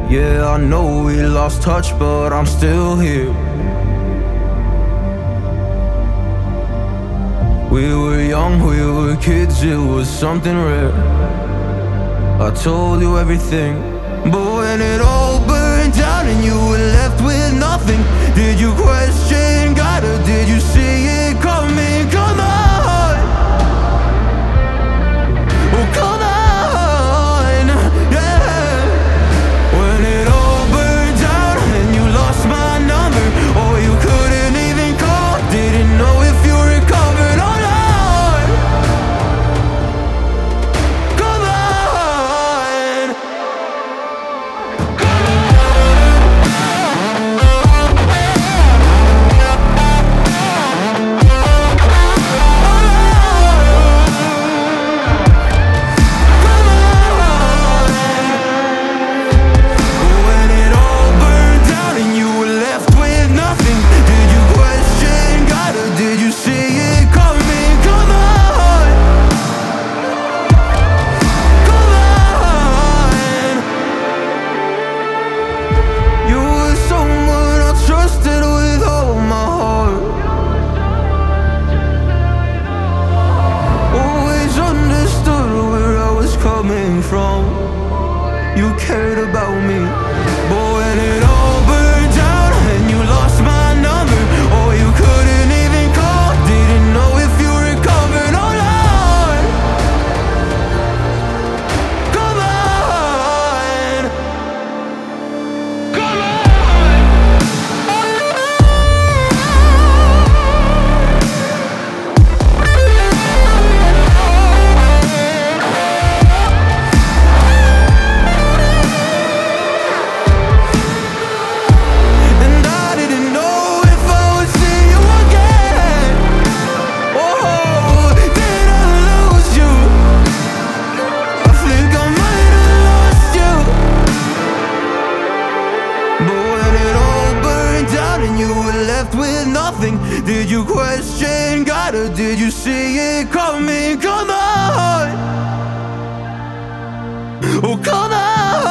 Yeah, I know we lost touch, but I'm still here. We were young, we were kids, it was something rare. I told you everything, but when it all burned down and you were left with nothing, did you question God or did you see it coming? Come on, oh come on, yeah. When it all burned down and you lost my number, or you couldn't even call, didn't know if you recovered or not. Come on, when it all burned down and you were left with nothing, did you question God or did you see it coming? Come on, come on. You were someone I trusted with all my heart. Always understood where I was coming from. You cared about me, but when it all burned down and you lost my number, or you couldn't even call, didn't know if you recovered or not. Come on, come And I didn't know if I would see you again. Oh, did I lose you? I think I might have lost you. But when it all burned down and you were left with nothing, did you question God or did you see it coming? Come on, oh come on.